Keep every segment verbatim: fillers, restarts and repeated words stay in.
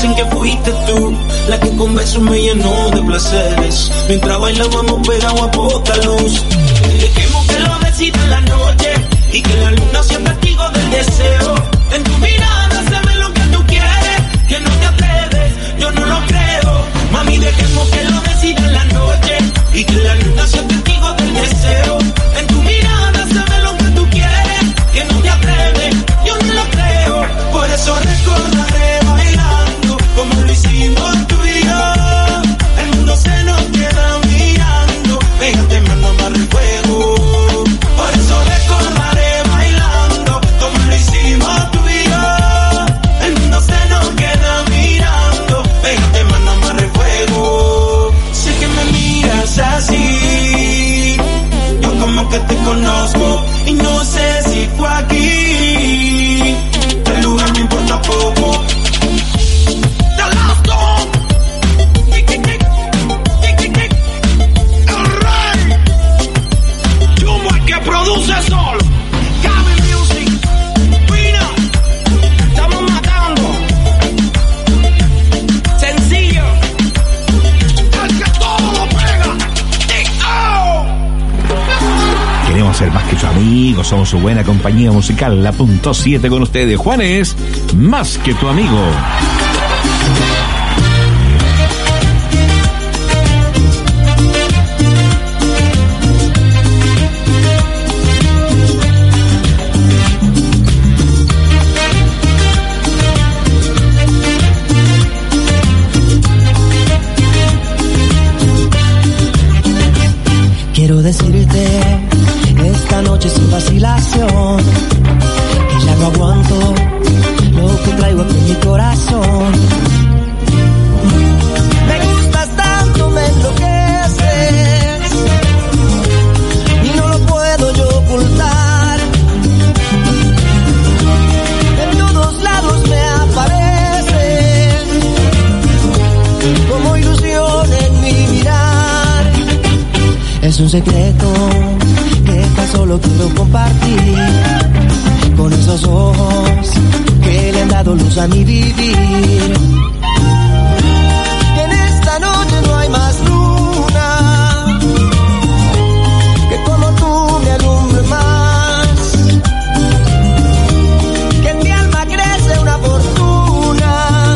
dicen que fuiste tú la que con besos me llenó de placeres. Mientras bailábamos pegados a poca luz. Dejemos que lo decida la noche y que la luna sea testigo del deseo. En tu mirada se ve lo que tú quieres, que no te atreves, yo no lo creo. Mami, dejemos que lo decida la noche y que la luna sea testigo del deseo. En tu mirada se ve lo que tú quieres, que no te atreves, yo no lo creo. Por eso recordaré bailando como lo hicimos tú y yo. El mundo se nos queda mirando, pégate, mano, más el fuego. Por eso recordaré bailando como lo hicimos tú y yo. El mundo se nos queda mirando, pégate, mano, más el fuego. Sé que me miras así, yo como que te conozco y no sé si fue aquí. El lugar me importa poco. The last song. El rey. Chumbo el que produce solo. Gaby Music. Pina. Estamos matando. Sencillo. El que todo lo pega. Oh. Queremos ser más que su amigo, somos su buena compañía musical, la punto siete con ustedes. Juanes, más que tu amigo. Quiero decirte esta noche sin vacilación que ya no aguanto lo que traigo aquí en mi corazón. Me gustas tanto, me enloqueces y no lo puedo yo ocultar. En todos lados me apareces como ilusión en mi mirar. Es un secreto que tan solo quiero compartir con esos ojos que le han dado luz a mi vivir. En esta noche no hay más luna que como tú me alumbre más. Que en mi alma crece una fortuna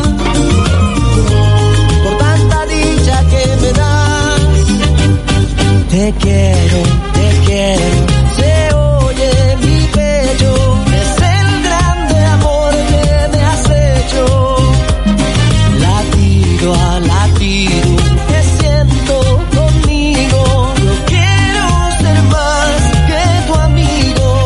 por tanta dicha que me das. Te quiero, te quiero, se oye mi pecho, es el grande amor que me has hecho. Latido a latido, te siento conmigo, yo quiero ser más que tu amigo.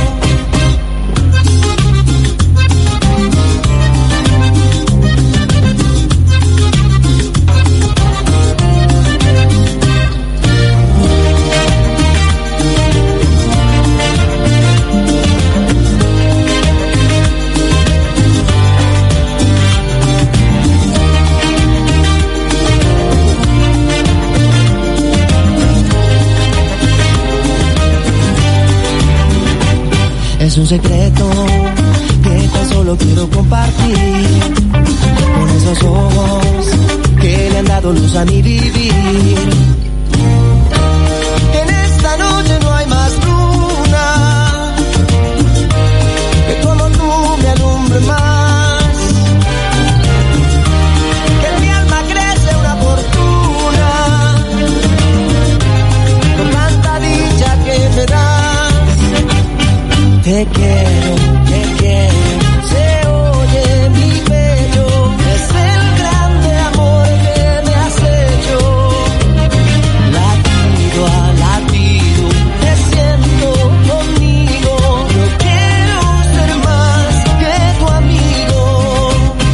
Es un secreto que tan solo quiero compartir con esos ojos que le han dado luz a mi vivir. En esta noche no hay más luna que como tú me alumbre más. Que en mi alma crece una fortuna con tanta dicha que me das. Te quiero, te quiero, se oye mi pecho, es el grande amor que me has hecho. Latido a latido, te siento conmigo, yo quiero ser más que tu amigo.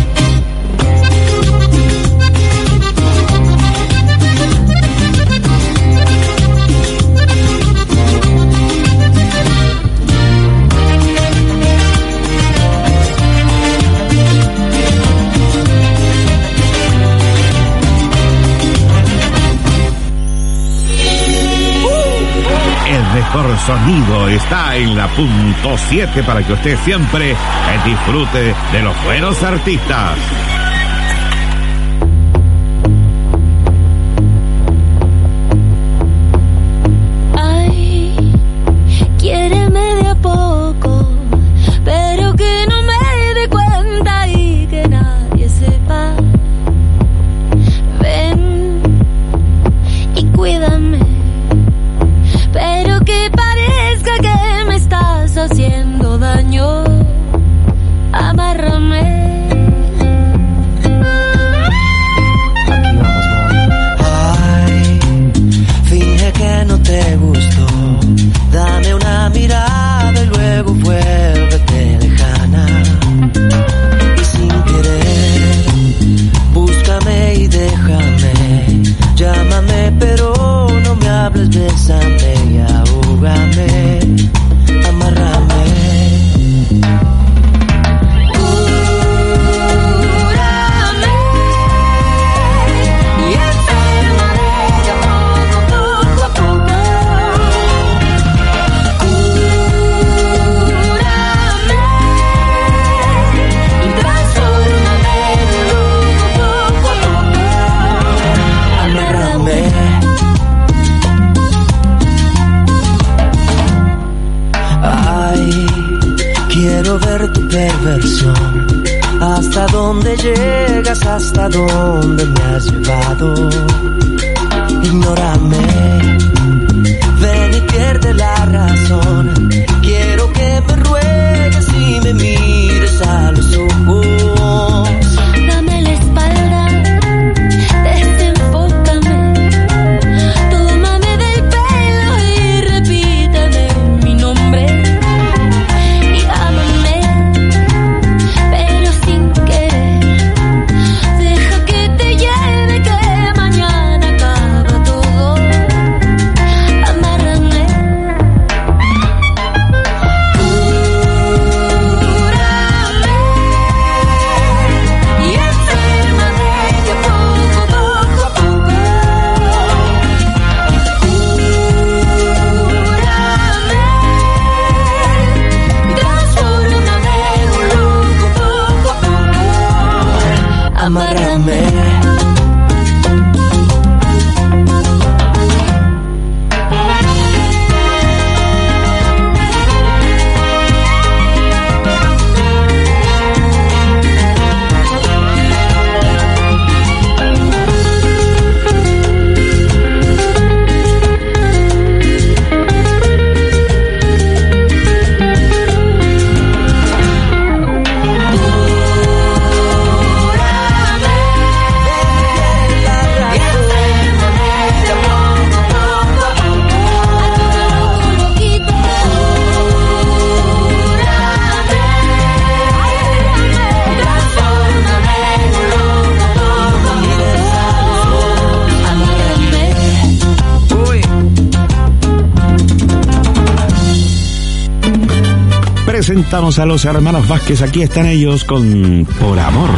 mejor sonido está en la punto siete para que usted siempre disfrute de los buenos artistas. perversión. Hasta dónde llegas, hasta dónde me has llevado. Ignórame, ven y pierde la razón. Quiero que me ruegues y me mires a los ojos. Dame la espalda, desenfócame, tómame del pelo y repítame mi nombre. Y ámame, pero sin querer. Deja que te lleve, que mañana acaba todo. Amárrame. Amárrame. Presentamos a los hermanos Vázquez, aquí están ellos con Por Amor.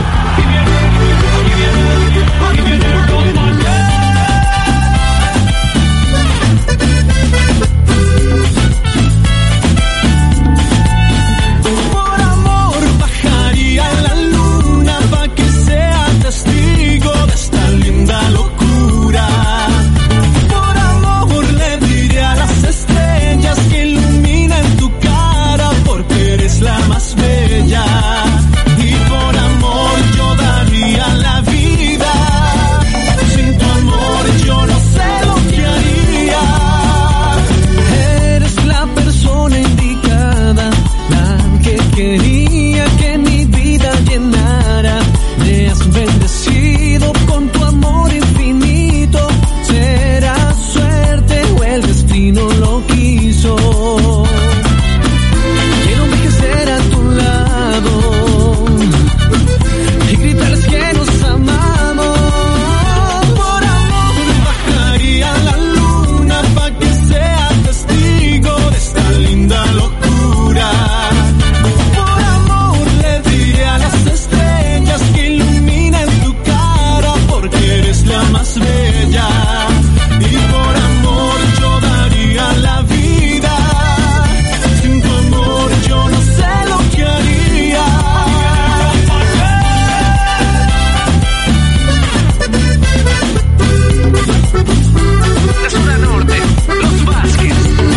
Por amor bajaría la luna pa' que sea testigo de esta linda locura. Por amor le diré a las estrellas que iluminan tu cara, porque eres la más bella. Y por amor yo daría la vida. Sin tu amor yo no sé lo que haría. Eres la persona indicada, la que quería que mi vida llenara. Me has bendecido con tu amor infinito. Será suerte o el destino lo quiso. Quiero envejecer a tu lado y gritarles que nos amamos. Por amor bajaría la luna pa' que sea testigo de esta linda locura. Por amor le diré a las estrellas que iluminan tu cara, porque eres la más bella. Y por amor yo daría la vida. Sin tu amor yo no sé lo que haría. De sur a norte, los Vázquez.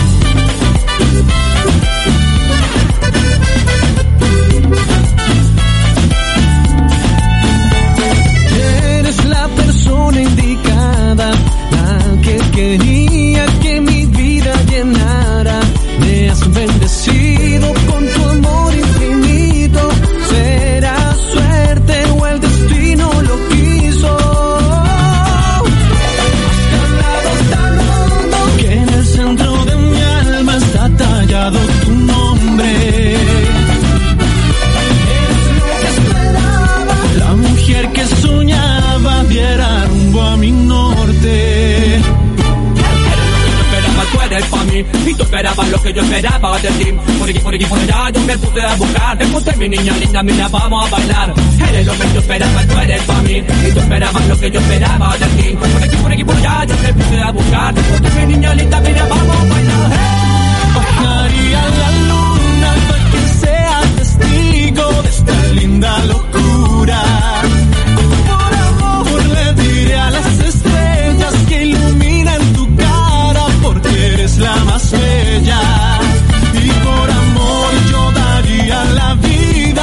Eres la persona indicada, la que quería que mi vida llenara. Me has bendecido con tu amor infinito. Será suerte o el destino lo quiso. Tan hondo que en el centro de mi alma está tallado tu nombre. Eres lo que esperaba, la mujer que soñaba diera rumbo a mi norte. Tú eres pa' mí, y tú esperabas lo que yo esperaba de ti. Por aquí, por aquí, por allá, yo me puse a buscar. Te puse mi niña linda, mira, vamos a bailar. Eres lo que yo esperaba, tú eres pa' mí, y tú esperabas lo que yo esperaba de ti. Por aquí, por aquí, por allá, yo me puse a buscar. Te puse mi niña linda, mira, vamos a bailar. Hey. Bajaría la luna para que sea testigo de esta linda locura. Por amor le diré a las estrellas que iluminan tu cara, porque eres la más bella. Y por amor yo daría la vida.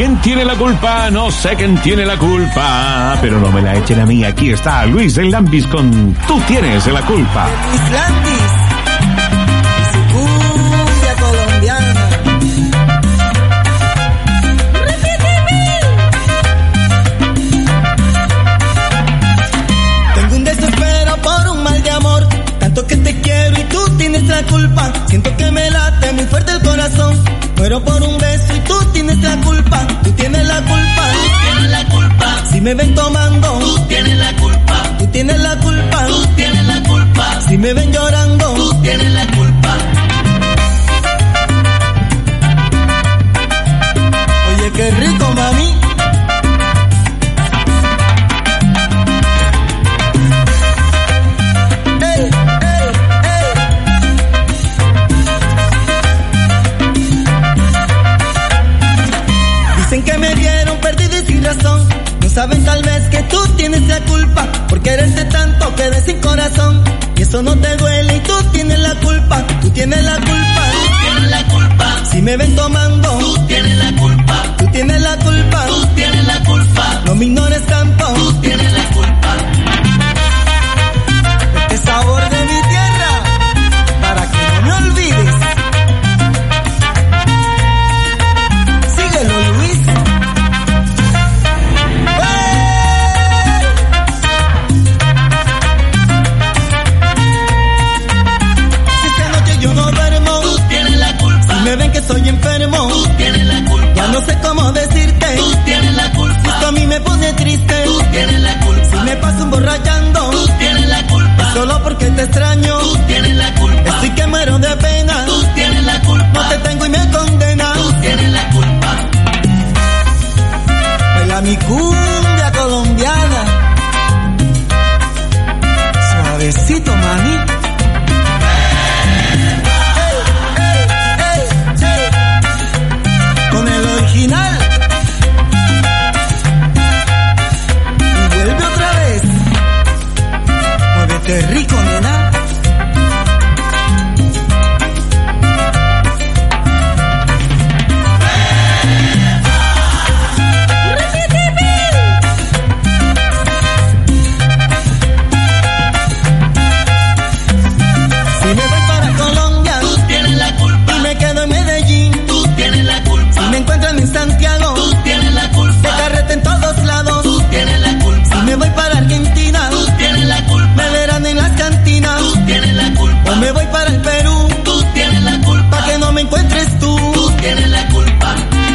¿Quién tiene la culpa? No sé quién tiene la culpa, pero no me la echen a mí. Aquí está Luis del Lambis con Tú tienes la culpa. Luis Lambis y su cumbia colombiana. Tengo un desespero por un mal de amor, tanto que te quiero y tú tienes la culpa. Siento que me late muy fuerte el corazón. Muero por un beso y tú tienes la culpa. Tú tienes la culpa. Tú tienes la culpa. Si me ven tomando, tú tienes la culpa. Tú tienes la culpa. Tú tienes la culpa. Si me ven llorando, tú tienes la culpa. Oye, qué rico, mami. Dicen que me vieron perdido y sin razón. No saben tal vez que tú tienes la culpa por quererte tanto, quedé sin corazón. Y eso no te duele y tú tienes la culpa. Tú tienes la culpa. Tú tienes la culpa. Si me ven tomando, tú tienes la culpa. Tú tienes la culpa. Tú tienes la culpa. No me ignores tanto. Tú tienes la culpa. Este sabor de mi tierra para que no me olvides. Síguelo, Luis. Me ven que soy enfermo, tú tienes la culpa. Ya no sé cómo decirte, tú tienes la culpa. Esto a mí me pone triste, tú tienes la culpa. Si me paso emborrachando, tú tienes la culpa. Solo porque te extraño, tú tienes la culpa. Estoy que muero de pena, tú tienes la culpa. No te tengo y me condenas, tú tienes la culpa. Baila mi cumbia colombiana, suavecito, mami. Con el original. Y vuelve otra vez. Muévete rico, nena. Si me voy para Colombia, tú tienes la culpa. Y me quedo en Medellín, tú tienes la culpa. Si me encuentran en Santiago, tú tienes la culpa. De carrete en todos lados, tú tienes la culpa. Si me voy para Argentina, tú tienes la culpa. Me verán en las cantinas, tú tienes la culpa. O me voy para el Perú, tú tienes la culpa. Pa' que no me encuentres tú, tú tienes la culpa.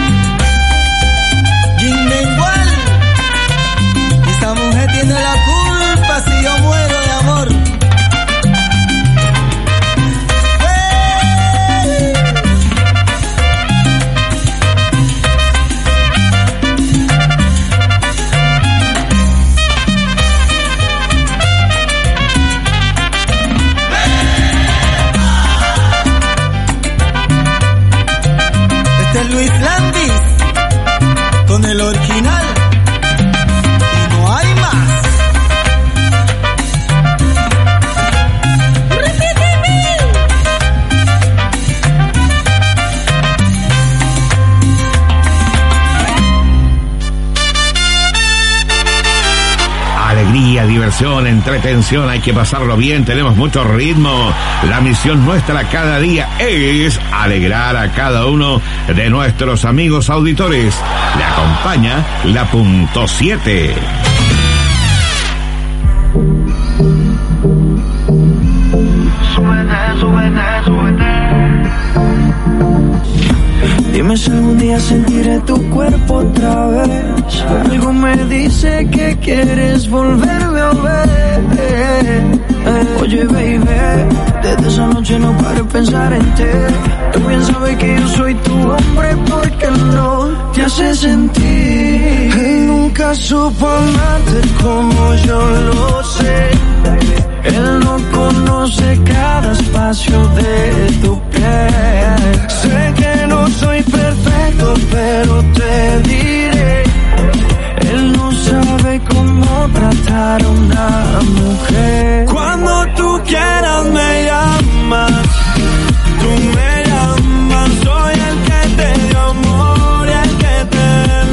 Igual, esa mujer tiene la culpa si yo muero de amor. Este es Luis Lambis con el original y no hay más. Alegría, diversión, entretención, hay que pasarlo bien, tenemos mucho ritmo. La misión nuestra cada día es alegrar a cada uno de nuestros amigos auditores. Le acompaña la punto siete. Súbete, súbete, súbete. Dime si algún día sentiré tu cuerpo otra vez. Algo me dice que quieres volverme a ver. Oye, baby, desde esa noche no paro de pensar en ti. Tú bien sabes que yo soy tu hombre porque no te hace sentir. Él nunca supo amarte como yo lo sé. Él no conoce cada espacio de tu piel. Sé que no soy perfecto, pero te diré. Él no sabe cómo tratar a una mujer. Cuando tú quieras me llamas, tú me llamas. Soy el que te dio amor y el que te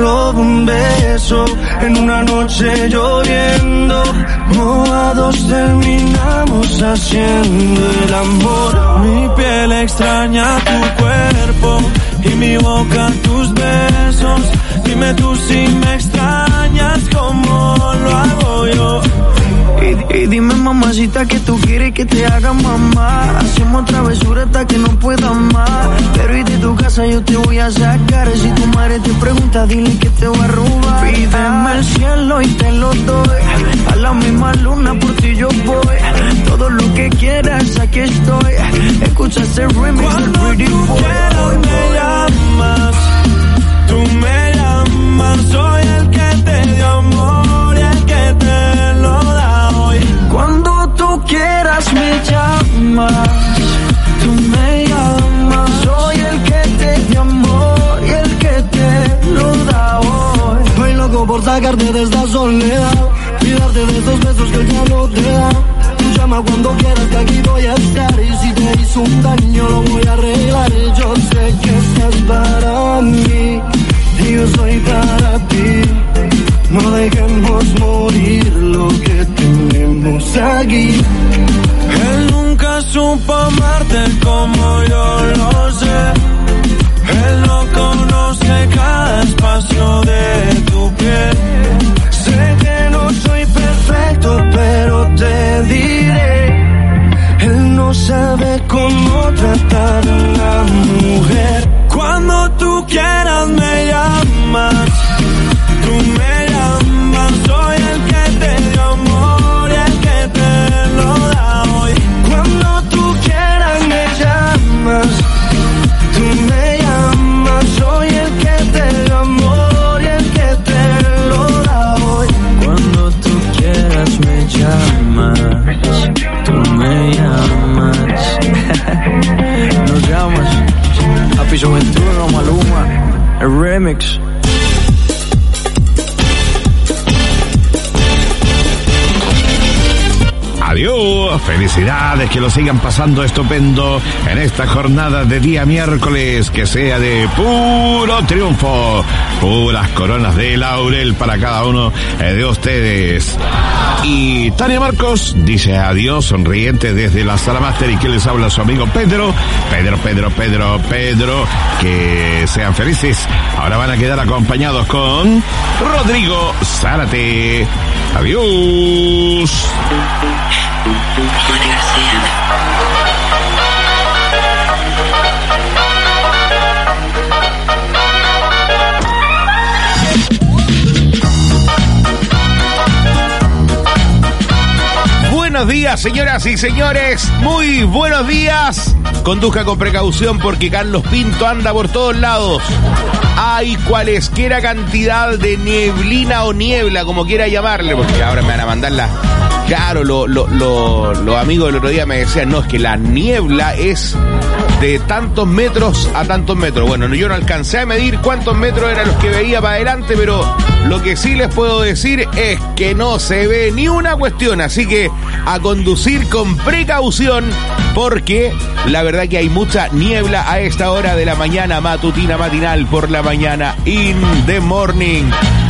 pidiendo un beso en una noche lloviendo. Mojados terminamos haciendo el amor. Mi piel extraña tu cuerpo y mi boca tus besos. Dime tú si me extrañas como lo hago yo. Y, y dime mamacita que tú quieres que te haga mamá. Hacemos travesura hasta que no pueda más. Pero y de tu casa yo te voy a sacar. Si tu madre te pregunta dile que te voy a robar. Pídeme el cielo y te lo doy. A la misma luna por ti yo voy. Todo lo que quieras aquí estoy. Escucha ese remix del Pretty Boy. Cuando tú quieras me llamas. Tú me llamas. Soy el que te dio amor y el que te lo da hoy. Cuando tú quieras me llamas. Tú me llamas. Soy el que te dio amor y el que te lo da hoy. Estoy loco por sacarte de esta soledad y darte de esos besos que ya no te da. Tú llama cuando quieras que aquí voy a estar. Y si te hizo un daño lo voy a arreglar. Yo sé que estás para mí y yo soy para ti. No dejemos morir lo que tenemos aquí. Él nunca supo amarte como yo lo sé. Él no conoce cada espacio de tu piel. Sé que no soy perfecto, pero te diré. Él no sabe cómo tratar a una mujer. Cuando tú quieras me llamas. Tú me llamas. Soy el que te dio amor y el que te lo da hoy. Cuando tú quieras me llamas. Tú me llamas. Soy el que te dio amor y el que te lo da hoy. Cuando tú quieras me llamas. Tú me llamas. Nos llamas. A Piso veintiuno, Maluma, el remix. Adiós, felicidades, que lo sigan pasando estupendo en esta jornada de día miércoles, que sea de puro triunfo, puras coronas de laurel para cada uno de ustedes. Y Tania Marcos dice adiós sonriente desde la sala máster, y que les habla su amigo Pedro, Pedro, Pedro, Pedro, Pedro, que sean felices. Ahora van a quedar acompañados con Rodrigo Zárate. Adiós. Buenos días, señoras y señores, muy buenos días. Conduzca con precaución porque Carlos Pinto anda por todos lados. Hay cualesquiera cantidad de nieblina o niebla, como quiera llamarle, porque ahora me van a mandar la... Claro, los lo, lo, lo amigos del otro día me decían, no, es que la niebla es de tantos metros a tantos metros. Bueno, yo no alcancé a medir cuántos metros eran los que veía para adelante, pero lo que sí les puedo decir es que no se ve ni una cuestión, así que a conducir con precaución, porque la verdad que hay mucha niebla a esta hora de la mañana matutina, matinal, por la mañana, in the morning.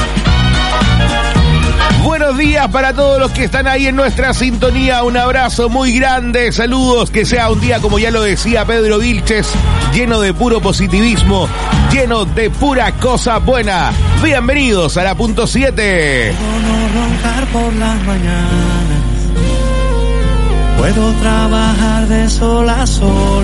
Buenos días para todos los que están ahí en nuestra sintonía, un abrazo muy grande, saludos, que sea un día, como ya lo decía Pedro Vilches, lleno de puro positivismo, lleno de pura cosa buena. Bienvenidos a la punto siete. Puedo no roncar por las mañanas, puedo trabajar de sol a sol,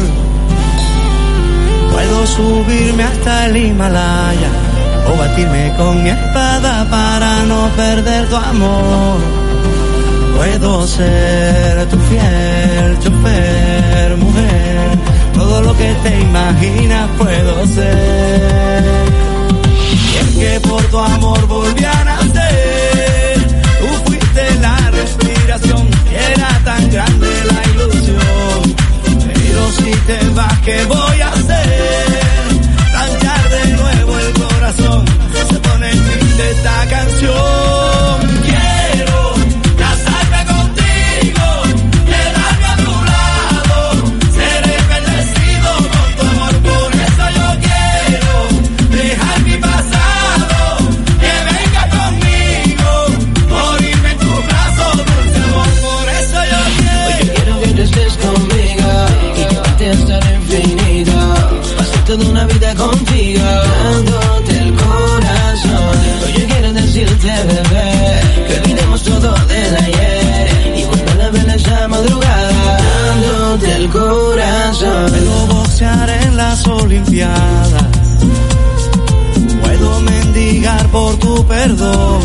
puedo subirme hasta el Himalaya o batirme con mi espada para no perder tu amor. Puedo ser tu fiel chofer, mujer, todo lo que te imaginas puedo ser. Y es que por tu amor volví a nacer, tú fuiste la respiración, era tan grande la ilusión. Pero si te vas, ¿qué voy a hacer? Tanchar de nuevo el corazón, se pone triste esta canción. Quiero casarme contigo, quedarme a tu lado, seré bendecido con tu amor, por eso yo quiero dejar mi pasado perdón.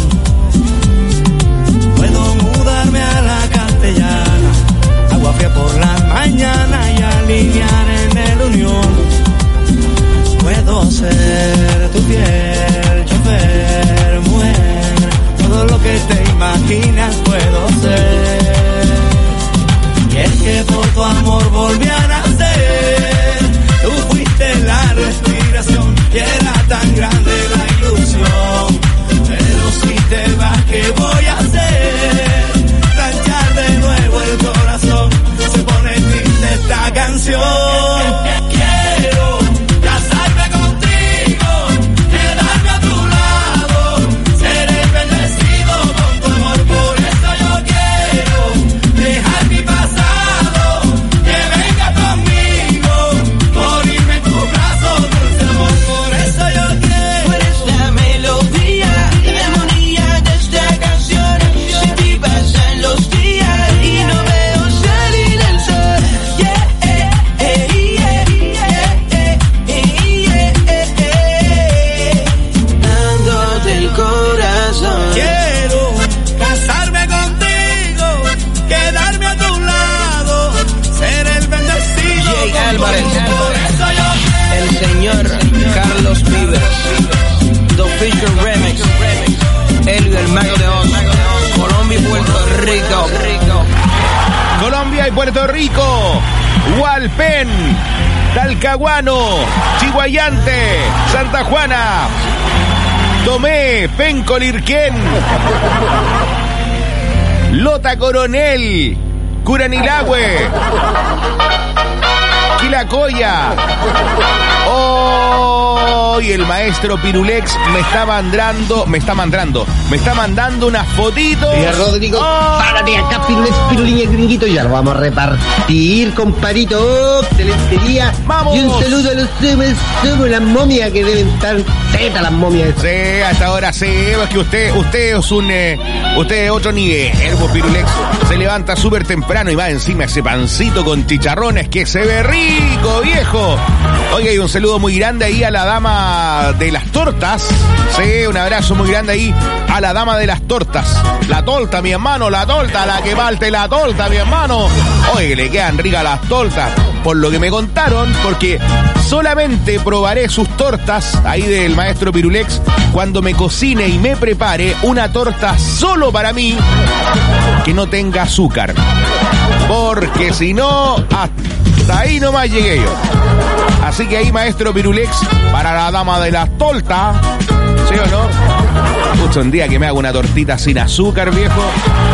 Puedo mudarme a la Castellana, agua fría por la mañana y alinear en el Unión. Puedo ser tu fiel chofer, mujer, todo lo que te imaginas puedo ser. Y es que por tu amor volví a nacer, tú fuiste la respiración y era tan grande la ilusión. Pero si te vas, ¿qué voy a hacer? Ranchar de nuevo el corazón, se pone triste esta canción. Quiero casarme contigo, quedarme a tu lado, seré bendecido con tu amor, por eso yo quiero dejar mi pasado, que venga conmigo, morirme en tu brazo, dulce amor, por eso yo quiero. Por esta melodía, la armonía de esta canción, sin ti pasan los días y no veo salir el sol. Yeah, eh, eh, yeah, yeah, eh, eh, yeah, eh, eh. Dándote el corazón. Quiero casarme contigo, quedarme a tu lado, ser el bendecido. Jay con tu Álvarez, amor, por eso yo el señor Carlos Vives, The Fisher Remix, Elio el Mago de Oz, Colombia y Puerto Rico. Colombia y Puerto Rico, Hualpén, Talcahuano, Chihuayante, Santa Juana, Tomé, Pencolirquén, Lota Coronel, Curanilahue, Quilacoya. Oh, y el maestro Pirulex me está mandando, me está mandando, me está mandando unas fotitos. Y a Rodrigo, Oh. párate acá, Pirulex, Piruliña, gringuito, ya lo vamos a repartir, comparito, excelentería. ¡Vamos! Y un saludo a los somos, somos las momias que deben estar tetas las momias. Sí, hasta ahora sí, es que usted, usted es un, eh, usted es otro nivel, vos, Pirulex. Se levanta súper temprano y va encima ese pancito con chicharrones que se ve rico, viejo. Oye, y un saludo muy grande ahí a la dama de las tortas. Sí, un abrazo muy grande ahí a la dama de las tortas. La torta, mi hermano, la torta, la que falte la torta, mi hermano. Oye, que le quedan ricas las tortas, por lo que me contaron, porque solamente probaré sus tortas ahí del maestro Pirulex cuando me cocine y me prepare una torta solo para mí que no tenga azúcar. Porque si no, hasta ahí nomás llegué yo. Así que ahí, maestro Pirulex, para la dama de las tortas, ¿sí o no? Justo un día que me hago una tortita sin azúcar, viejo.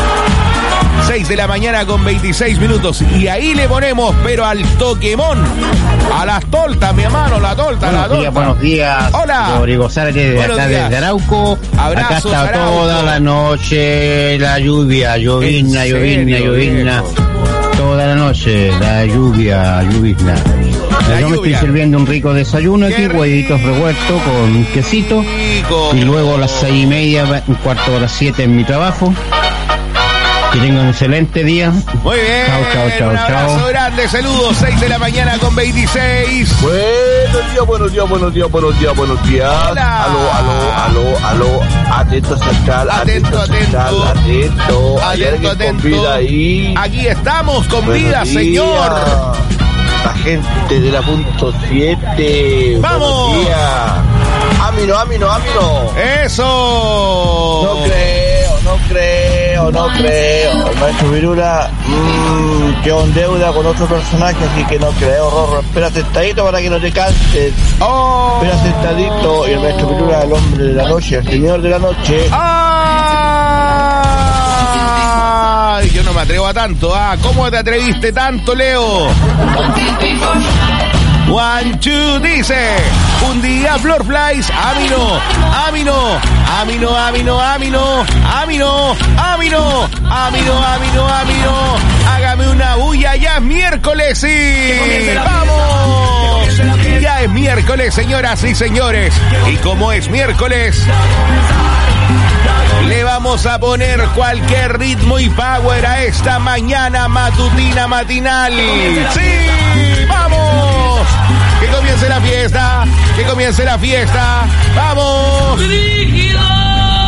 seis de la mañana con veintiséis minutos. Y ahí le ponemos, pero al toquemón, a las tortas, mi hermano, la torta, la Buenos torta. días, buenos días. Hola. Rodrigo Sárez de Buenos acá días. desde Arauco. Abrazos, acá está Arauco. toda la noche la lluvia, llovizna, ¿En llovizna, serio, llovizna. viejo? Toda la noche la lluvia, llovizna. La Yo me lluvia. estoy sirviendo un rico desayuno ¡Qué aquí, huevitos rico! revueltos con quesito. Rico. Y luego a las seis y media, un cuarto de las siete en mi trabajo. Que tengan un excelente día. Muy bien. Chao, chao, chao, un abrazo chao. grande, saludos, seis de la mañana con veintiséis. Buenos días, buenos días, buenos días, buenos días, buenos días. Hola. Aló, aló, aló, aló. Atento central, Atento, atento, central, atento. atento. Hay Atento, alguien con atento. vida ahí. Aquí estamos con Buenos vida, días. señor. La gente de la punto siete. ¡Vamos! Buenos días. Amino, amino, amino. Eso. No creo, no creo, no creo. El maestro Virula mmm, quedó en deuda con otro personaje, así que no creo, Rorro. Espera sentadito para que no te canses. Oh. Espera sentadito. Y el maestro Virula, el hombre de la noche, el señor de la noche. Ay, yo no me atrevo a tanto. Ah, ¿cómo te atreviste tanto, Leo? One, two, dice. Un día, Flor Flies. Amino, amino, amino, amino, amino, amino, amino, amino, amino, amino. Hágame una bulla, ya es miércoles, sí. ¡Vamos! Ya es miércoles, señoras y señores. Y como es miércoles, le vamos a poner cualquier ritmo y power a esta mañana matutina matinal. ¡Sí! ¡Vamos! Que comience la fiesta, que comience la fiesta. ¡Vamos! Rígido.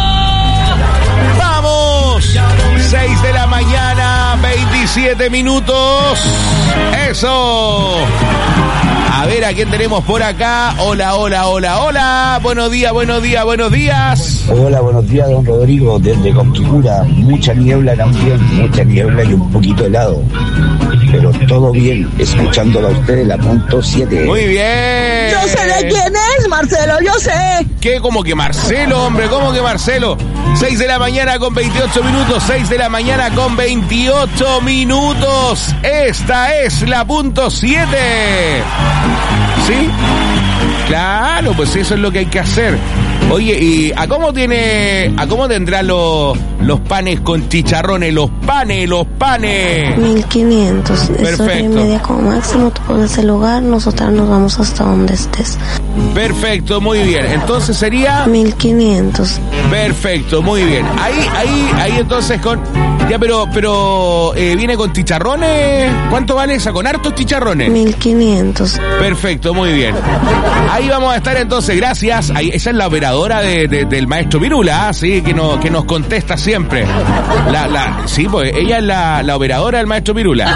diecisiete minutos. Eso. A ver a quién tenemos por acá. Hola, hola, hola, hola. Buenos días, buenos días, buenos días. Hola, buenos días, don Rodrigo, desde Conquicura. Mucha niebla también, mucha niebla y un poquito helado. Pero todo bien, escuchándola a ustedes, la punto siete. Muy bien. Yo sé de quién es, Marcelo, yo sé. ¿Qué? ¿Cómo que Marcelo, hombre? ¿Cómo que Marcelo? seis de la mañana con veintiocho minutos, seis de la mañana con veintiocho minutos. Esta es la punto siete. ¿Sí? Claro, pues eso es lo que hay que hacer. Oye, ¿y a cómo tiene, a cómo tendrán los, los panes con chicharrones? Los panes, los panes. mil quinientos. Eso es media como máximo. Tú pones el lugar, nosotras nos vamos hasta donde estés. Perfecto, muy bien. Entonces sería... mil quinientos. Perfecto, muy bien. Ahí, ahí, ahí entonces con... Ya, pero, pero, eh, ¿viene con chicharrones? ¿Cuánto vale esa? ¿Con hartos chicharrones? mil quinientos. Perfecto, muy bien. Ahí vamos a estar entonces, gracias. Ahí, esa es la operadora de, de, del maestro Pirula, ¿sí? Que, no, que nos contesta siempre. La, la, sí, pues ella es la, la operadora del maestro Pirula.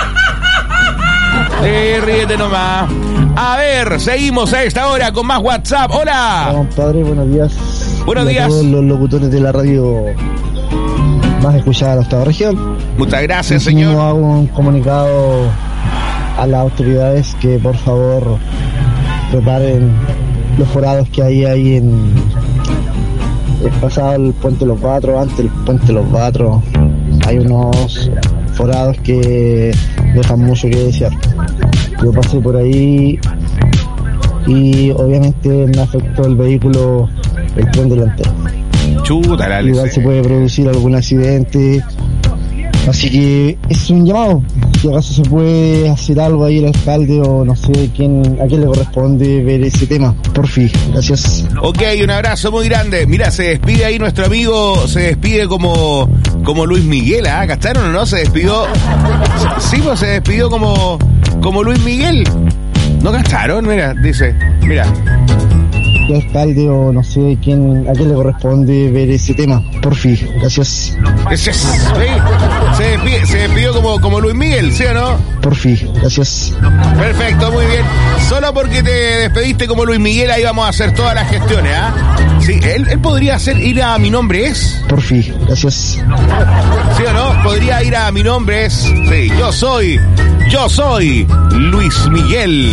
Eh, ríete nomás. A ver, seguimos a esta hora con más WhatsApp. Hola. Hola, compadre, buenos días. Buenos días. A todos los locutores de la radio más escuchada de la octava región. Muchas gracias, Asimismo, señor. hago un comunicado a las autoridades que por favor preparen los forados que hay ahí en el pasado el puente de los Batros, antes del puente de los Batros. Hay unos forados que dejan mucho que desear. Yo pasé por ahí y obviamente me afectó el vehículo, el tren delantero. Chuta, la Igual se puede producir algún accidente, así que es un llamado. Si acaso se puede hacer algo ahí el alcalde o no sé quién, a quién le corresponde ver ese tema. Por fin, gracias. Ok, un abrazo muy grande. Mira, se despide ahí nuestro amigo, se despide como como Luis Miguel, ¿ah? ¿Cacharon o no? Se despidió. Sí, pues se despidió como como Luis Miguel. ¿No cacharon? Mira, dice, mira. El alcalde o no sé quién, a quién le corresponde ver ese tema. Por fin, gracias. Gracias. Sí. Se despidió, se despidió como, como Luis Miguel, ¿sí o no? Por fin, gracias. Perfecto, muy bien. Solo porque te despediste como Luis Miguel, ahí vamos a hacer todas las gestiones, ¿ah? Sí, él, él podría hacer ir a Mi Nombre Es. Por fin, gracias. ¿Sí o no? Podría ir a Mi Nombre Es. Sí, yo soy, yo soy Luis Miguel.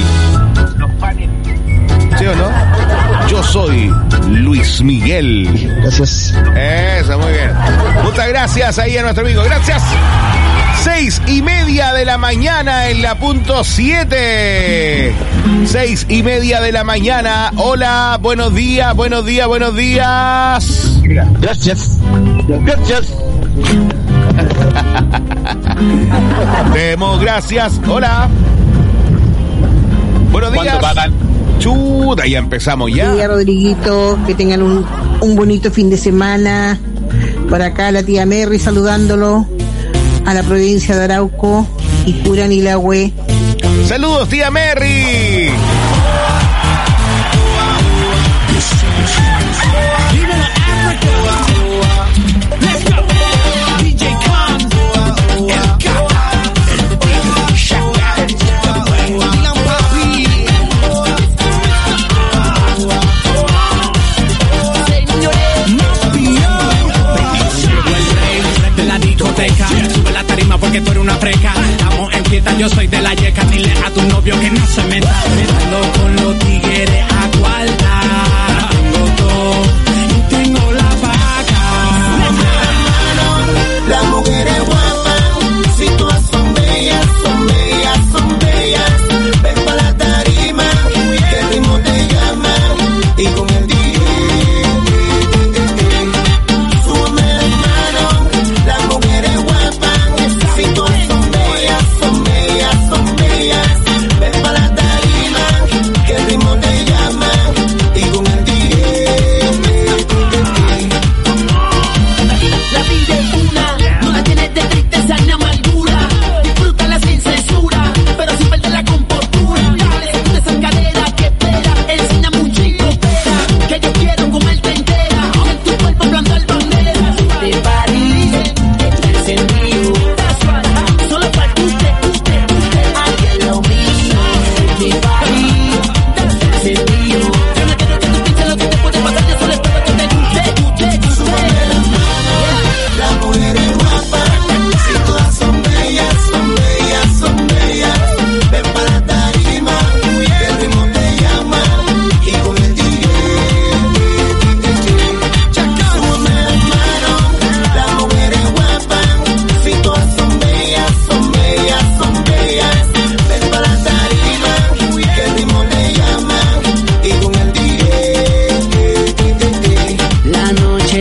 ¿Sí o no? Yo soy Luis Miguel. Gracias. Eso, muy bien. Muchas gracias ahí a nuestro amigo. Gracias. Seis y media de la mañana en la punto siete. Seis y media de la mañana. Hola, buenos días, buenos días, buenos días. Gracias. Gracias. Demos gracias. Hola. Buenos días. ¿Cuánto pagan? Chuta, ya empezamos ya. Buen día, Rodriguito, que tengan un, un bonito fin de semana. Por acá la tía Merry saludándolo a la provincia de Arauco y Curanilahue. Saludos, tía Merry. Sube la tarima porque tú eres una freca. Estamos en fiesta, yo soy de la yeca. Dile a tu novio que no se meta. Me dando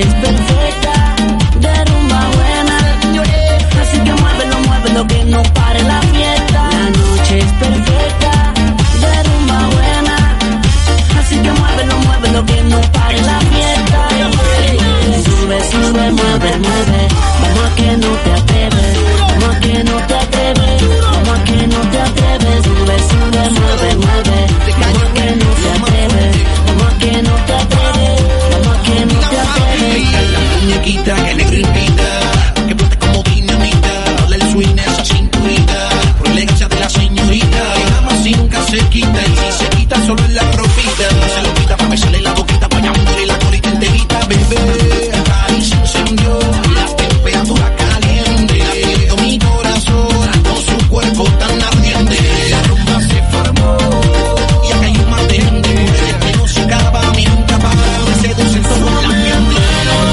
es perfecta, de rumba buena, así que muévelo, muévelo, que no pare la fiesta. La noche es perfecta, de rumba buena, así que muévelo, muévelo, que no pare la fiesta. Sube, sube, mueve, mueve, vamos a que no te atreves, vamos a que no te atreves, vamos a que no te atreves. Sube, sube, mueve, mueve, vamos a que no te atreves, vamos a que no te atreves, vamos a que no te atreves. La muñequita que le grita, que plata como dinamita, dale el swing a esa cinturita, por elegancia de la señorita, que jamás si nunca se quita, y si se quita solo en la ropita, se lo quita pa' besarle la boquita, pa' llamarle la corita enterita, bebé, ahí se encendió, la temperatura caliente, latiendo mi corazón, con su cuerpo tan ardiente, la rumba se formó, y acá hay un mar de gente, que no se acaba mientras para, se seduce todo el ambiente.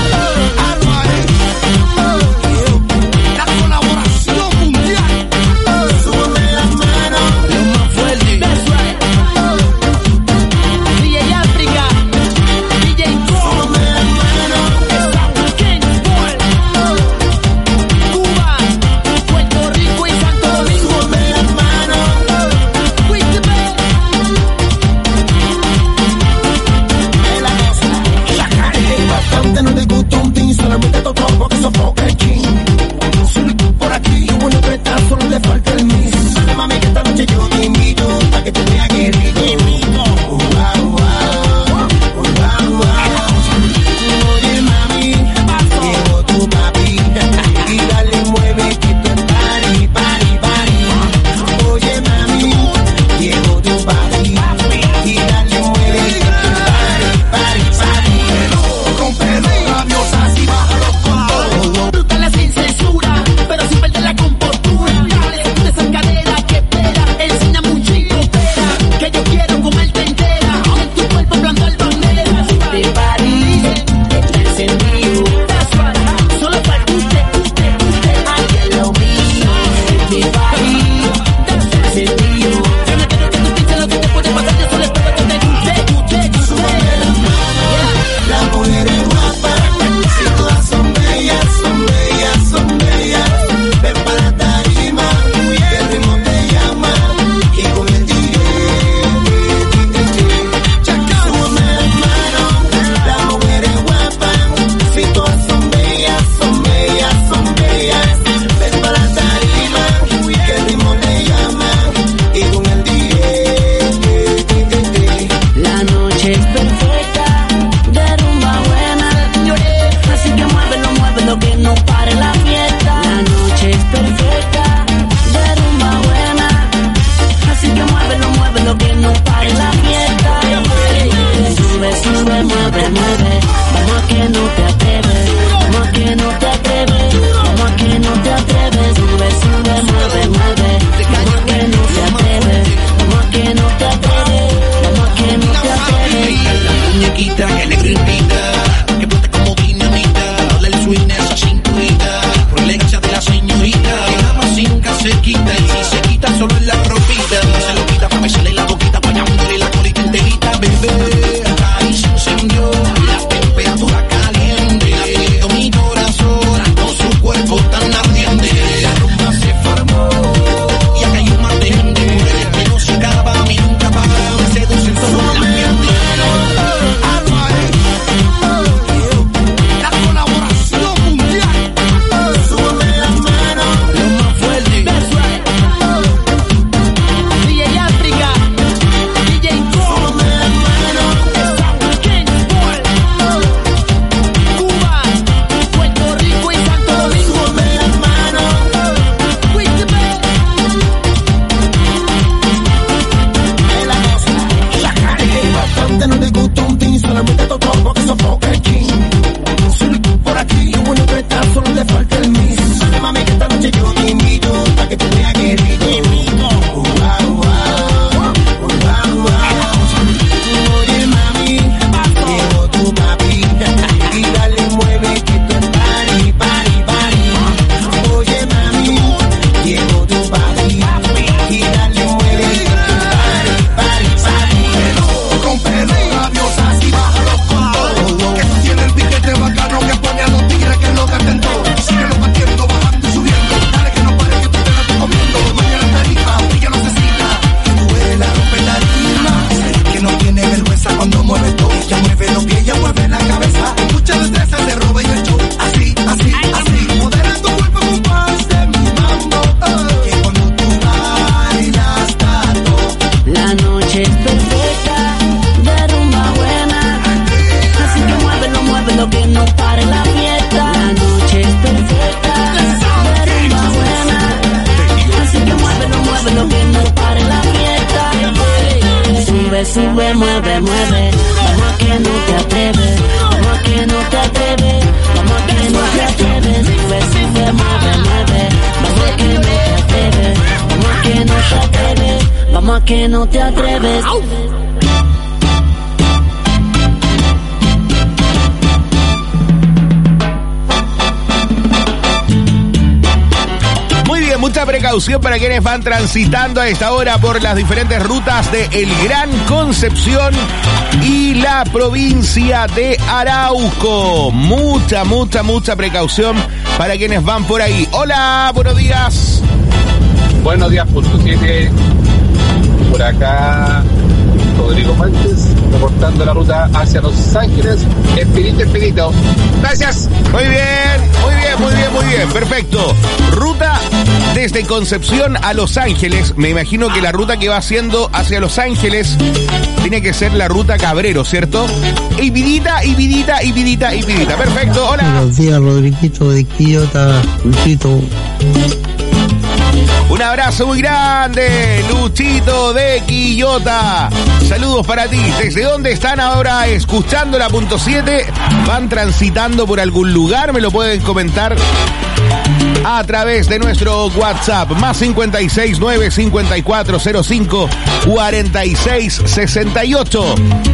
La colaboración mundial, sube las manos, lo más fuerte. That's right. D J África, D J sube las manos, South King, Cuba, Puerto Rico y Santo Domingo, sube las manos, with the best. En la mesa, en la calle, bastante no le gusta un tin, solamente tocó porque sofoca el king. Por aquí, un buen retazo, solo le falta el miss. Dale mami que esta noche yo te invito a que te veas que rico. Wow, wow, wow, wow. Oye mami, llegó tu papi y dale mueve que esto es party, party, party. Oye mami, llegó tu papi y dale mueve que esto es party, party, party. Rompelo, rabiosa, así bájalo con todo. no pare la fiesta. La noche es perfecta, de rumba buena. Así que muévelo, muévelo, que no pare la fiesta. Sube, sube, mueve, mueve. Vamos a que no te atreves, vamos a que no te atreves, vamos a que no te atreves. Sube, sube, mueve, mueve. Vamos a que no te atreves, vamos a que no te atreves, vamos a que no te atreves. Mucha precaución para quienes van transitando a esta hora por las diferentes rutas de El Gran Concepción y la provincia de Arauco. Mucha, mucha, mucha precaución para quienes van por ahí. Hola, buenos días. Buenos días, punto siete. Por acá, Rodrigo Montes, reportando la ruta hacia Los Ángeles. Espirito, espirito. Gracias. Muy bien, muy bien, muy bien, muy bien. Perfecto. Ruta desde Concepción a Los Ángeles. Me imagino que la ruta que va haciendo hacia Los Ángeles tiene que ser la ruta Cabrero, ¿cierto? Y vidita, y vidita, y vidita, y vidita. Perfecto, hola. Buenos días, Rodriguito de Quillota, Luchito. Un abrazo muy grande, Luchito de Quillota. Saludos para ti. ¿Desde dónde están ahora escuchando la punto siete? ¿Van transitando por algún lugar? Me lo pueden comentar a través de nuestro WhatsApp. Más cincuenta y seis, nueve cincuenta y cuatro, cero cinco, cuarenta y seis, sesenta y ocho.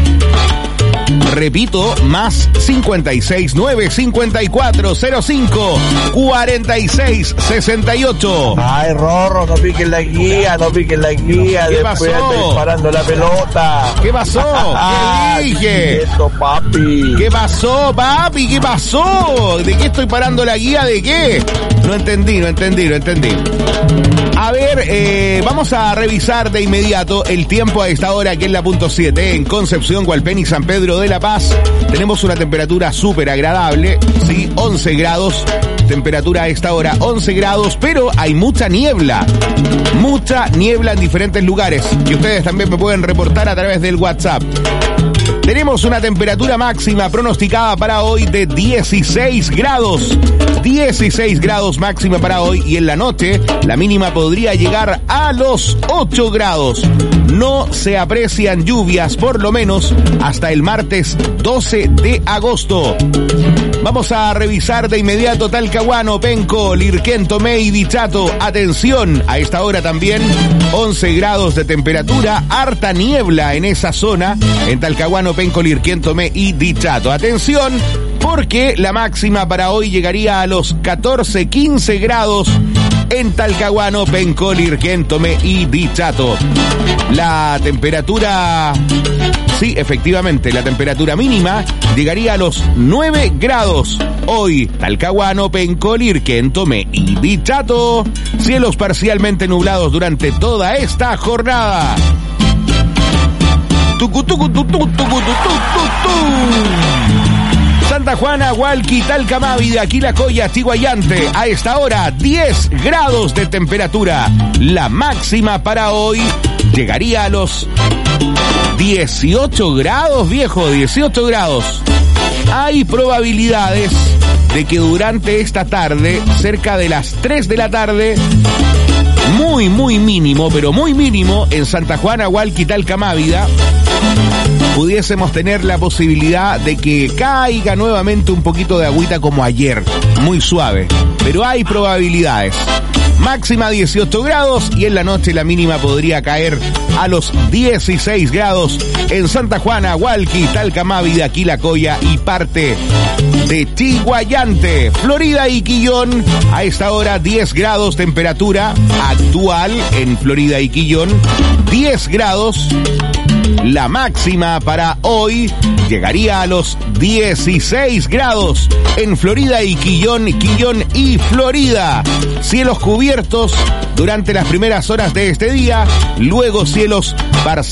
Repito, más cincuenta y seis, nueve cincuenta y cuatro, cero cinco, cuarenta y seis, sesenta y ocho. Ay, Rorro, no piquen la guía, no piquen la guía. ¿Qué Después pasó? anda disparando la pelota. ¿Qué pasó? ¿Qué dije? Esto, papi. ¿Qué pasó, papi? ¿Qué pasó? ¿De qué estoy parando la guía? ¿De qué? No entendí, no entendí, no entendí. A ver, eh, vamos a revisar de inmediato el tiempo a esta hora aquí en la punto siete, en Concepción, Hualpén y San Pedro de la Paz. Tenemos una temperatura súper agradable, sí, once grados, temperatura a esta hora, once grados, pero hay mucha niebla, mucha niebla en diferentes lugares, que ustedes también me pueden reportar a través del WhatsApp. Tenemos una temperatura máxima pronosticada para hoy de dieciséis grados. dieciséis grados máxima para hoy, y en la noche la mínima podría llegar a los ocho grados. No se aprecian lluvias por lo menos hasta el martes doce de agosto. Vamos a revisar de inmediato Talcahuano, Penco, Lirquén, Tomé y Dichato. Atención, a esta hora también once grados de temperatura, harta niebla en esa zona, en Talcahuano, Penco, Lirquén, Tomé y Dichato. Atención, porque la máxima para hoy llegaría a los catorce, quince grados en Talcahuano, Penco, Lirquén, Tomé y Dichato. La temperatura, sí, efectivamente, la temperatura mínima llegaría a los nueve grados. Hoy, Talcahuano, Penco, Lirquén, Tomé y Dichato. Cielos parcialmente nublados durante toda esta jornada. Tucu, tucu, tu, tu, tucu, tu, tu, tu, tu. Santa Juana, Hualqui, Talcamavi, Aquilacoya, Chiguayante. A esta hora, diez grados de temperatura. La máxima para hoy llegaría a los dieciocho grados, viejo, dieciocho grados. Hay probabilidades de que durante esta tarde, cerca de las tres de la tarde, muy, muy mínimo, pero muy mínimo, en Santa Juana, Hualqui, Talcamávida, pudiésemos tener la posibilidad de que caiga nuevamente un poquito de agüita como ayer, muy suave, pero hay probabilidades. Máxima dieciocho grados, y en la noche la mínima podría caer a los dieciséis grados en Santa Juana, Hualqui, Talcamávida, Quilacoya y parte de Chiguayante. Florida y Quillón, a esta hora diez grados temperatura actual en Florida y Quillón, diez grados. La máxima para hoy llegaría a los dieciséis grados en Florida y Quillón, Quillón y Florida. Cielos cubiertos durante las primeras horas de este día, luego cielos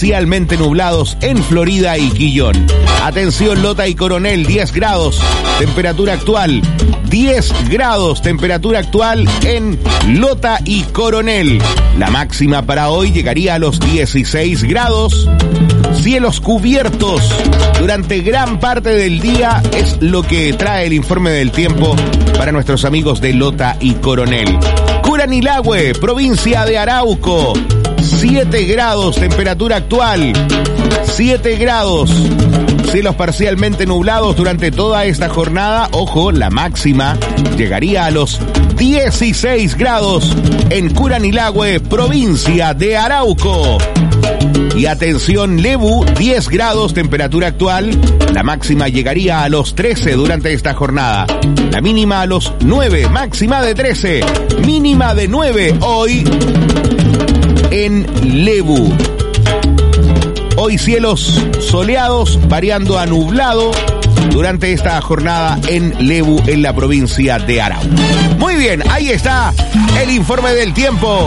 parcialmente nublados en Florida y Quillón. Atención, Lota y Coronel, diez grados, temperatura actual. diez grados, temperatura actual en Lota y Coronel. La máxima para hoy llegaría a los dieciséis grados. Cielos cubiertos durante gran parte del día es lo que trae el informe del tiempo para nuestros amigos de Lota y Coronel. Curanilahue, provincia de Arauco. siete grados, temperatura actual. siete grados. Cielos parcialmente nublados durante toda esta jornada. Ojo, la máxima llegaría a los dieciséis grados en Curanilahue, provincia de Arauco. Y atención, Lebu, diez grados, temperatura actual. La máxima llegaría a los trece durante esta jornada. La mínima a los nueve, máxima de trece, mínima de nueve hoy en Lebu. Hoy cielos soleados, variando a nublado durante esta jornada en Lebu, en la provincia de Arauco. Muy bien, ahí está el informe del tiempo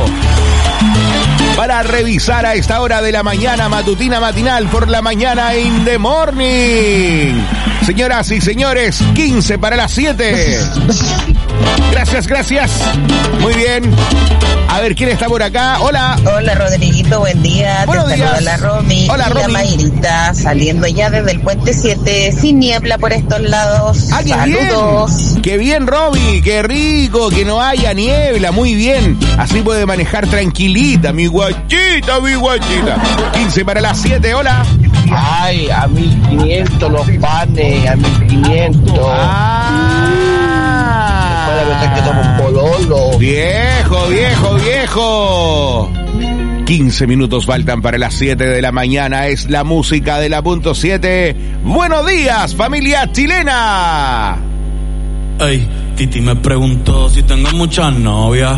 para revisar a esta hora de la mañana, matutina matinal por la mañana in the morning. Señoras y señores, quince para las siete. Gracias, gracias. Muy bien. A ver, ¿quién está por acá? Hola. Hola, Rodriguito, buen día. Buenos Te días. saluda la Romy. Hola, y Romy. la Mayrita, saliendo ya desde el Puente siete, sin niebla por estos lados. ¡Ah, qué Saludos. bien! ¡Qué bien, Romy! ¡Qué rico! Que no haya niebla. Muy bien. Así puede manejar tranquilita, mi guachita, mi guachita. quince para las siete. Hola. Ay, a mil quinientos los panes, a mil quinientos. Ah. Para pensar que somos pololo. Viejo, viejo, viejo. quince minutos faltan para las siete de la mañana. Es la música de la punto siete. Buenos días, familia chilena. Ey, Titi me preguntó si tengo muchas novias.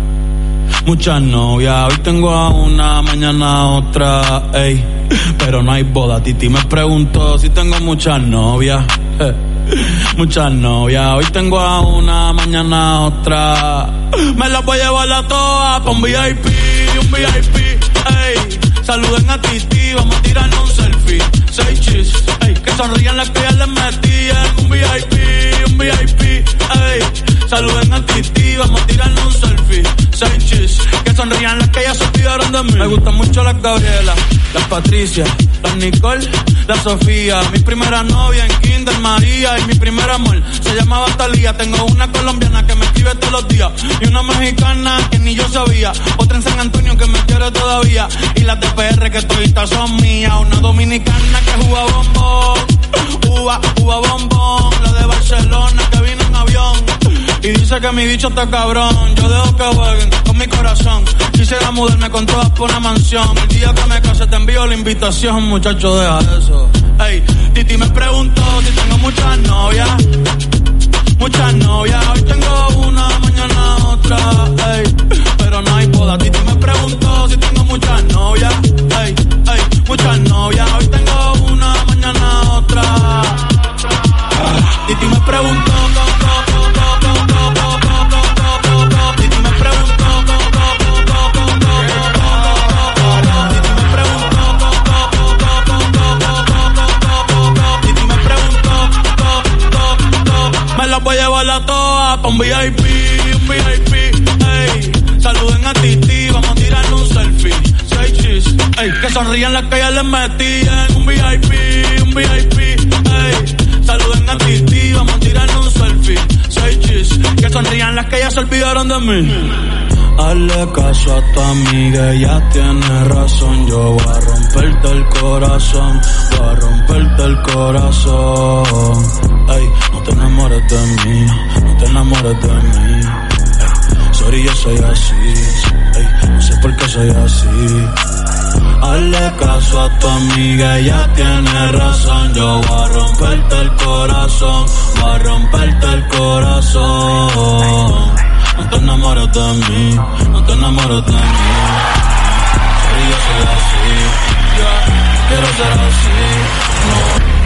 Muchas novias, hoy tengo a una, mañana a otra, ey, pero no hay boda. Titi me preguntó si tengo muchas novias, eh, muchas novias, hoy tengo a una, mañana a otra. Me las voy a llevar a todas pa' un V I P, un V I P, ey. Saluden a Titi, vamos a tirarnos un selfie. Seis chis, ey, que sonrían las que ya les metí en un V I P, un V I P, ey. Saluden a Titi, vamos a tirarnos un selfie. Seis chis, que sonrían las que ya se olvidaron de mí. Me gustan mucho las Gabriela, las Patricia, las Nicole, la Sofía. Mi primera novia en Kinder María y mi primer amor se llamaba Talía. Tengo una colombiana que me escribe todos los días y una mexicana que ni yo sabía. Otra en San Antonio que me quiere todavía y las de P R que toditas son mías. Una dominicana que juega bombón, uva, uva bombón. La de Barcelona que vino en avión y dice que mi bicho está cabrón. Yo dejo que jueguen con mi corazón. Quisiera mudarme con todas por una mansión. El día que me case te envío la invitación, muchacho, deja eso. Ey, Titi me preguntó si tengo muchas novias. Muchas novias, hoy tengo una, mañana otra, ey, pero no hay boda. Titi me preguntó si tengo muchas novias. Ey, ey, muchas novias, hoy tengo una, mañana otra. Titi me preguntó, voy a llevarla toda pa' un V I P, un V I P, ey. Saluden a Titi, vamos a tirarnos un selfie. Seis chis, ey. Que sonrían las que ya les metí en un V I P, un V I P, ey. Saluden a Titi, vamos a tirarnos un selfie. Seis chis, que sonrían las que ya se olvidaron de mí. Hazle caso a tu amiga, ella tiene razón. Yo voy a romperte el corazón, voy a romperte el corazón. Ey, no te enamores de mí, no te enamores de mí. Ey, sorry, yo soy así, ey, no sé por qué soy así. Hazle caso a tu amiga, ella tiene razón. Yo voy a romperte el corazón, voy a romperte el corazón. No te enamores de mí, no te enamores de mí. Sorry, yo soy así, yo quiero ser así, no.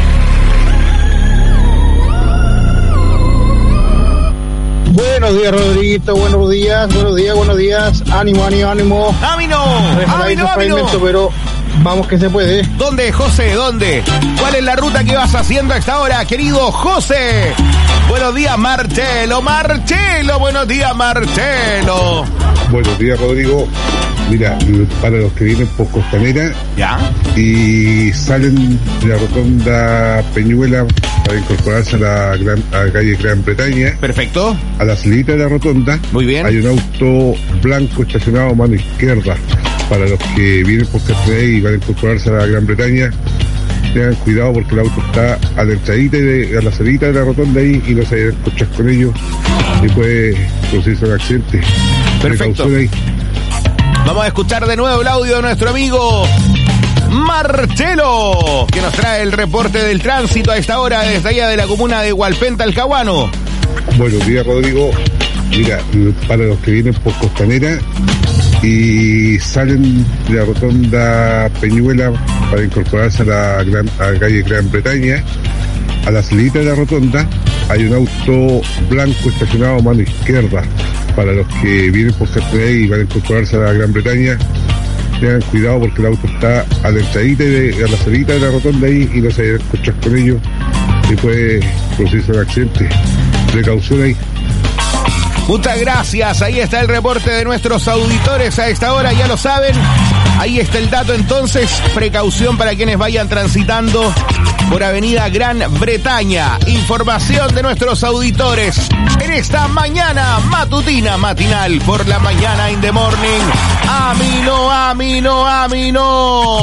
Buenos días, Rodriguito, buenos días, buenos días, buenos días, ánimo, ánimo, ánimo. ¡Ánimo! ¡Ánimo, ánimo! Pero Vamos que se puede. ¿Dónde, José? ¿Dónde? ¿Cuál es la ruta que vas haciendo a esta hora, querido José? Buenos días, Marcelo. Marcelo, buenos días, Marcelo. Buenos días, Rodrigo. Mira, para los que vienen por Costanera ¿ya? Y salen de la rotonda Peñuela para incorporarse a la, gran, a la calle Gran Bretaña. Perfecto. A la salida de la rotonda. Muy bien. Hay un auto blanco estacionado a mano izquierda. Para los que vienen por Costanera y van a incorporarse a la Gran Bretaña, tengan cuidado porque el auto está a la entradita y de, a la salida de la rotonda ahí y no se vayan a encontrar con ellos y puede producirse un accidente. Perfecto. Ahí. Vamos a escuchar de nuevo el audio de nuestro amigo Marcelo, que nos trae el reporte del tránsito a esta hora desde allá de la comuna de Hualpén, Talcahuano. Buenos días, Rodrigo. Mira, para los que vienen por Costanera y salen de la rotonda Peñuela para incorporarse a la, gran, a la calle Gran Bretaña, a la salida de la rotonda hay un auto blanco estacionado a mano izquierda. Para los que vienen por Costanera y van a incorporarse a la Gran Bretaña, tengan cuidado porque el auto está a la entradita y de, a la salida de la rotonda ahí y no se vayan a encontrar con ellos y puede producirse un accidente. Precaución ahí. Muchas gracias, ahí está el reporte de nuestros auditores a esta hora, ya lo saben, ahí está el dato entonces, precaución para quienes vayan transitando por Avenida Gran Bretaña, información de nuestros auditores en esta mañana matutina, matinal, por la mañana in the morning, Amino, Amino, Amino.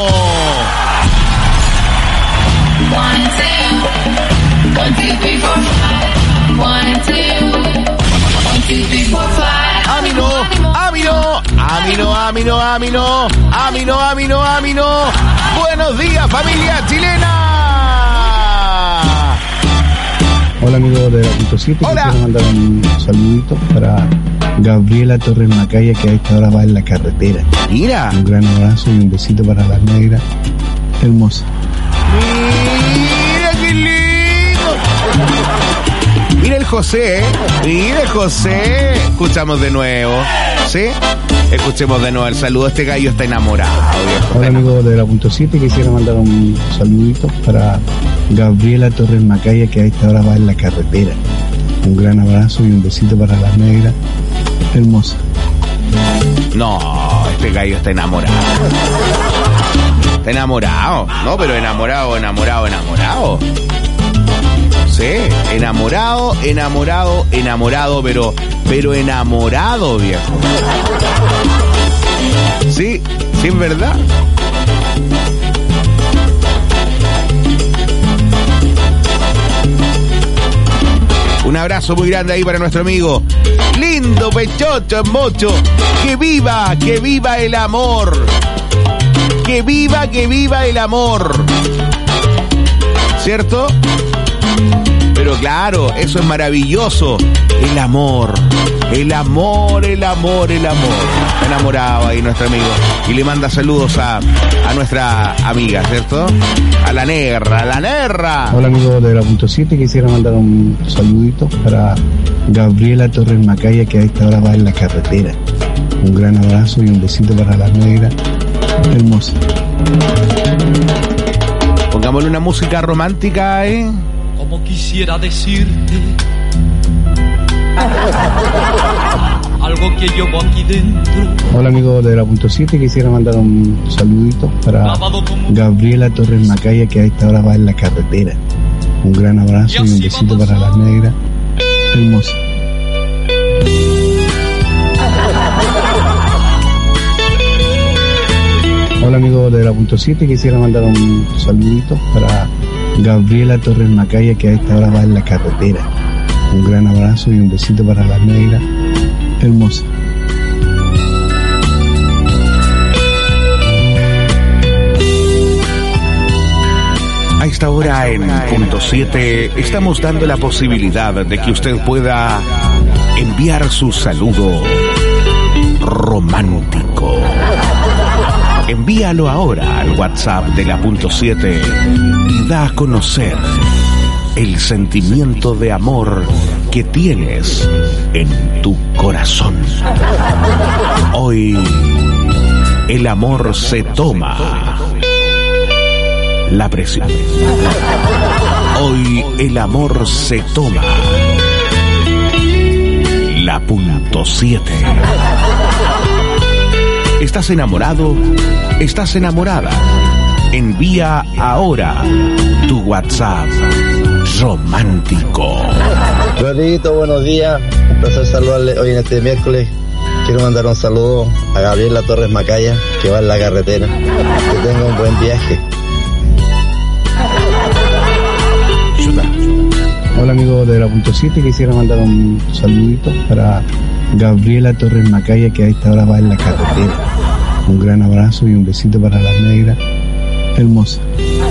One, two, one, two, three, four, five, one, two. Amino, Amino, Amino, Amino, Amino, Amino, Amino, Amino. Buenos días, familia chilena. Hola, amigos de la punto siete. Hola. Quiero mandar un saludito para Gabriela Torres Macaya, que a esta hora va en la carretera. Mira. Un gran abrazo y un besito para la negra hermosa. Mira qué lindo. Mira el José, ¿eh? Mira el José. Escuchamos de nuevo, ¿sí? Escuchemos de nuevo el saludo. Este gallo está enamorado, viejo. Hola, amigos de la punto siete. Quisiera mandar un saludito para Gabriela Torres Macaya, que a esta hora va en la carretera. Un gran abrazo y un besito para la negra hermosa. No, este gallo está enamorado. Está enamorado. No, pero enamorado, enamorado, enamorado. Sí, enamorado, enamorado, enamorado, pero, pero enamorado, viejo. Sí, sí, es verdad. Un abrazo muy grande ahí para nuestro amigo. Lindo pechocho, mocho. Que viva, que viva el amor. Que viva, que viva el amor. ¿Cierto? Pero claro, eso es maravilloso. El amor, el amor, el amor, el amor. Está enamorado ahí nuestro amigo. Y le manda saludos a, a nuestra amiga, ¿cierto? A la negra, a la negra. Hola, amigos de la punto siete. Quisiera mandar un saludito para Gabriela Torres Macaya, que a esta hora va en la carretera. Un gran abrazo y un besito para la negra hermosa. Pongámosle una música romántica, ¿eh? Como quisiera decirte algo que llevo aquí dentro. Hola, amigos de la punto siete. Quisiera mandar un saludito para Gabriela Torres Macaya, que a esta hora va en la carretera. Un gran abrazo y un besito para la negra hermosa. Hola, amigos de la punto siete. Quisiera mandar un saludito para Gabriela Torres Macaya, que a esta hora va en la carretera. Un gran abrazo y un besito para la negra hermosa. A esta hora en punto siete estamos dando la posibilidad de que usted pueda enviar su saludo romántico. Envíalo ahora al WhatsApp de la punto siete y da a conocer el sentimiento de amor que tienes en tu corazón. Hoy el amor se toma la presión. Hoy el amor se toma la punto siete. ¿Estás enamorado? ¿Estás enamorada? Envía ahora tu WhatsApp romántico. Rodriguito, buenos días. Un placer saludarle hoy en este miércoles. Quiero mandar un saludo a Gabriela Torres Macaya, que va en la carretera. Que tenga un buen viaje. Hola amigos de la punto siete, quisiera mandar un saludito para Gabriela Torres Macaya, que a esta hora va en la carretera. Un gran abrazo y un besito para las negras hermosas.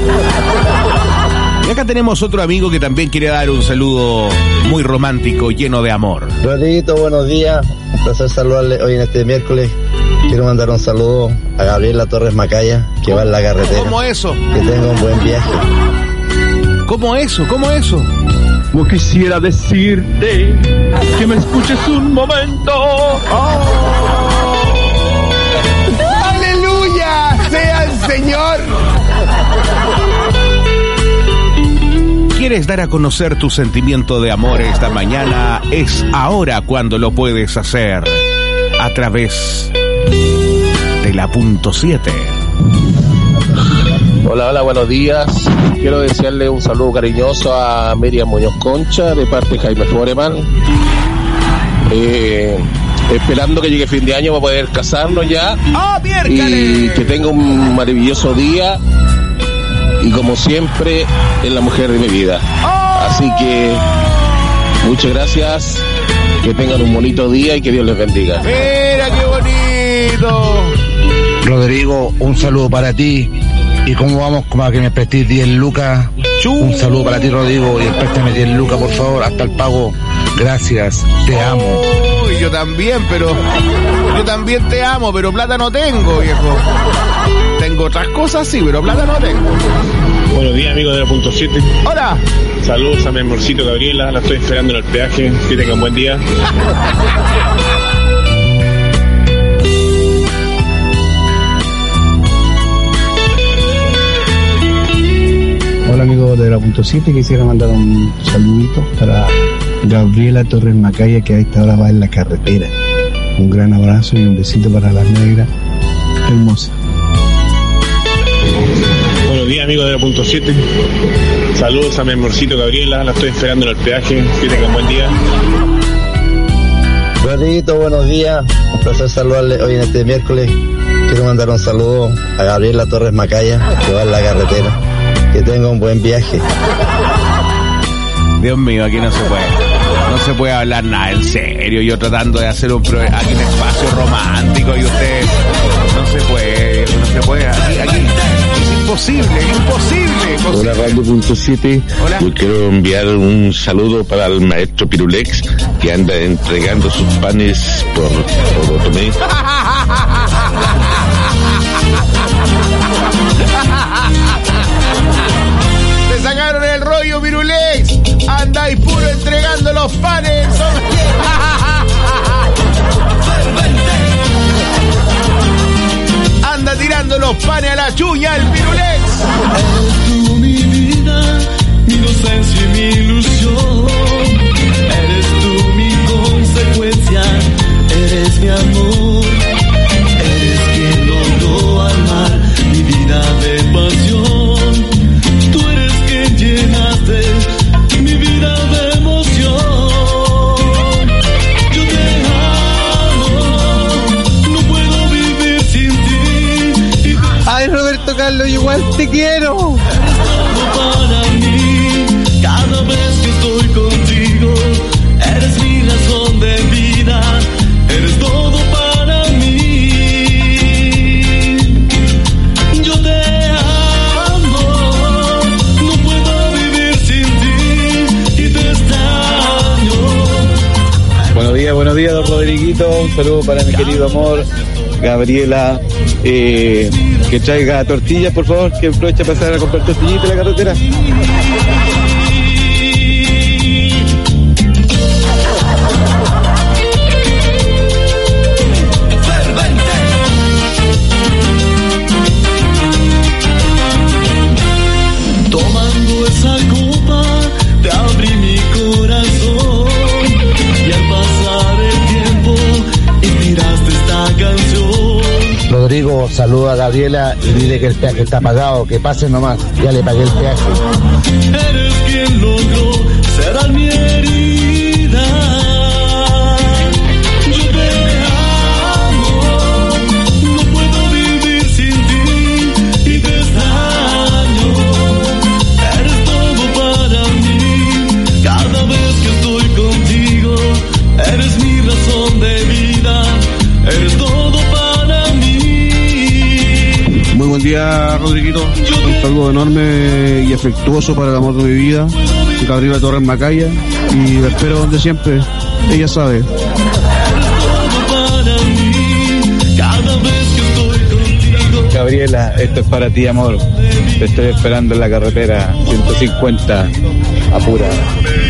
Y acá tenemos otro amigo que también quiere dar un saludo muy romántico, lleno de amor. Rodriguito, buenos días. Un placer saludarle hoy en este miércoles. Quiero mandar un saludo a Gabriela Torres Macaya, que va en la carretera. ¿Cómo eso? Que tenga un buen viaje. ¿Cómo eso? ¿Cómo eso? Como quisiera decirte que me escuches un momento. Oh. ¡Aleluya! ¡Sea el Señor! ¿Quieres dar a conocer tu sentimiento de amor esta mañana? Es ahora cuando lo puedes hacer. A través de la punto siete. Hola, hola, buenos días. Quiero desearle un saludo cariñoso a Miriam Muñoz Concha de parte de Jaime Foreman. Eh, esperando que llegue fin de año para poder casarnos ya. ¡Oh, y que tenga un maravilloso día. Y como siempre, es la mujer de mi vida. ¡Oh! Así que muchas gracias. Que tengan un bonito día y que Dios les bendiga. ¡Mira qué bonito! Rodrigo, un saludo para ti. ¿Y cómo vamos? Como a que me prestes diez lucas. Chu. Un saludo para ti, Rodrigo. Y préstame diez lucas, por favor, hasta el pago. Gracias, te amo. Oh, yo también, pero... Yo también te amo, pero plata no tengo, viejo. Tengo otras cosas, sí, pero plata no tengo. Buenos días, amigos de la punto siete. Hola. Saludos a mi amorcito Gabriela. La estoy esperando en el peaje. Que tengan buen día. Hola amigos de la punto siete, quisiera mandar un saludito para Gabriela Torres Macaya, que a esta hora va en la carretera. Un gran abrazo y un besito para las negras hermosas. Buenos días, amigos de la punto siete. Saludos a mi amorcito Gabriela. La estoy esperando en el peaje. Que tengan buen día. Rodriguito, buenos días. Un placer saludarle hoy en este miércoles. Quiero mandar un saludo a Gabriela Torres Macaya, que va en la carretera. Que tenga un buen viaje. Dios mío, aquí no se puede. No se puede hablar nada en serio. Yo tratando de hacer un, pro, aquí un espacio romántico y usted... No se puede, no se puede. Aquí, aquí es imposible, es imposible, imposible. Hola, Radio punto siete. Hola. Yo quiero enviar un saludo para el maestro Pirulex, que anda entregando sus panes por, por Otomé. Te sacaron el rollo, Pirulex. Anda y puro entregando los panes. Anda tirando los panes a la chuña el Pirulex. Eres tú mi vida, mi inocencia y mi ilusión. Eres tú mi consecuencia, eres mi amor. Eres quien logró armar mi vida de pasión. Tú eres quien llenaste mi vida de emoción. Yo te amo, no puedo vivir sin ti. Ay, Roberto Carlos, igual te quiero. Eres todo para mí, cada vez que estoy contigo. Eres mi razón de vida, eres todo para mí. Yo te amo, no puedo vivir sin ti y te extraño. Buenos días, buenos días, don Rodriguito. Un saludo para mi querido amor, Gabriela. Eh, que traiga tortillas, por favor, que aproveche a pasar a comprar tortillitas en la carretera. Rodrigo, saluda a Gabriela y dile que el peaje está pagado, que pase nomás, ya le pagué el peaje. Eres quien logró cerrar mi herida. Yo te amo, no puedo vivir sin ti y te extraño. Eres todo para mí, cada vez que estoy contigo. Eres mi razón de vida, eres todo para mí. Muy buen día, Rodriguito. Un saludo enorme y afectuoso para el amor de mi vida, Gabriela Torres Macaya, y la espero donde siempre. Ella sabe. Gabriela, esto es para ti, amor. Te estoy esperando en la carretera ciento cincuenta. Apura.